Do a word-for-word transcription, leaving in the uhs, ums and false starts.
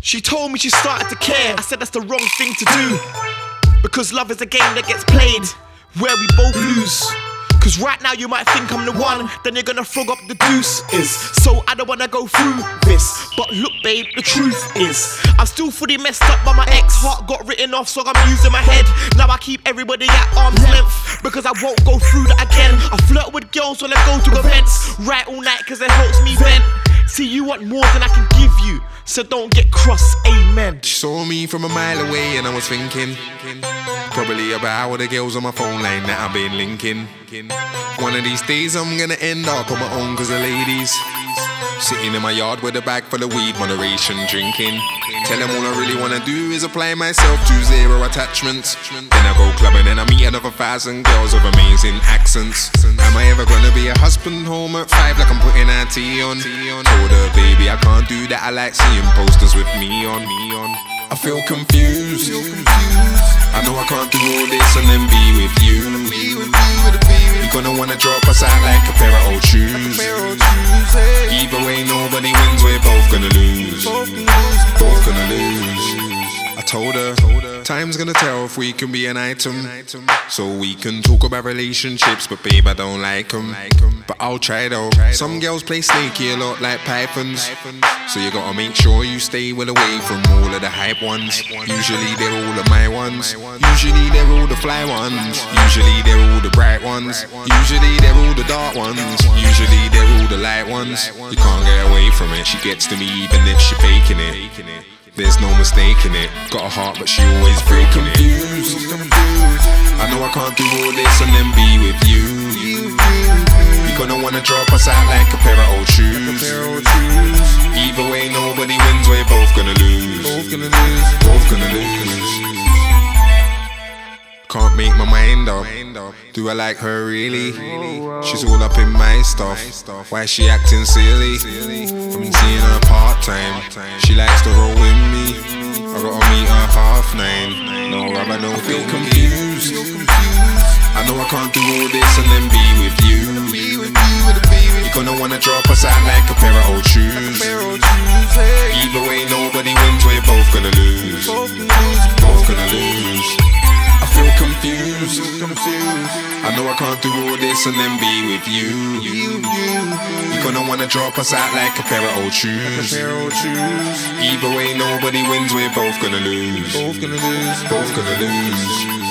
She told me she started to care. I said that's the wrong thing to do, because love is a game that gets played where we both lose. Cause right now you might think I'm the one, then you're gonna frog up the deuce is. So I don't wanna go through this, but look babe, the truth is I'm still fully messed up by my ex. Heart got written off, so I'm using my head. Now I keep everybody at arm's length, because I won't go through that again. I flirt with girls when I go to events, write all night cause it helps me vent. See, you want more than I can give you, so don't get cross, amen. She saw me from a mile away and I was thinking probably about all the girls on my phone line that I've been linking. One of these days I'm gonna end up on my own cause the ladies sitting in my yard with a bag full of weed, moderation drinking. Tell them all I really wanna do is apply myself to zero attachments. Then I go clubbing and I meet another thousand girls with amazing accents. Am I ever gonna be a husband home at five like I'm putting our tea on? Told her baby I can't do that, I like seeing posters with me on. I feel confused, I know I can't do all this and then be with you. You're gonna wanna drop us out like a pair of old shoes. Either way nobody wins, we're both gonna lose. Both gonna lose. I told her, time's gonna tell if we can be an item, so we can talk about relationships, but babe I don't like them. But I'll try though. Some girls play snaky a lot like pythons, so you gotta make sure you stay well away from all of the hype ones. Usually they're all of my ones, usually they're all the fly ones, usually they're all the bright ones, usually they're all the dark ones, usually they're all the light ones. You can't get away from it, she gets to me even if she faking it. There's no mistaking it, got a heart but she always breaking it. I know I can't do all this and then be with you. You're gonna wanna drop us out like a pair of old shoes. Either way nobody wins, we're both gonna lose. Both gonna lose. Can't make my mind up, do I like her really? She's all up in my stuff, why she acting silly? I've been seeing her part-time, she likes to roll with me. I gotta meet her half nine, no rubber, no feel confused. I know I can't do all this and then be with you. You're gonna wanna drop us out like a pair of old shoes. Either way nobody wins, we're both gonna lose. Both gonna lose. I feel confused, I know I can't do all this and then be with you. You're gonna wanna drop us out like a pair of old shoes. Either way nobody wins, we're both gonna lose. Both gonna lose.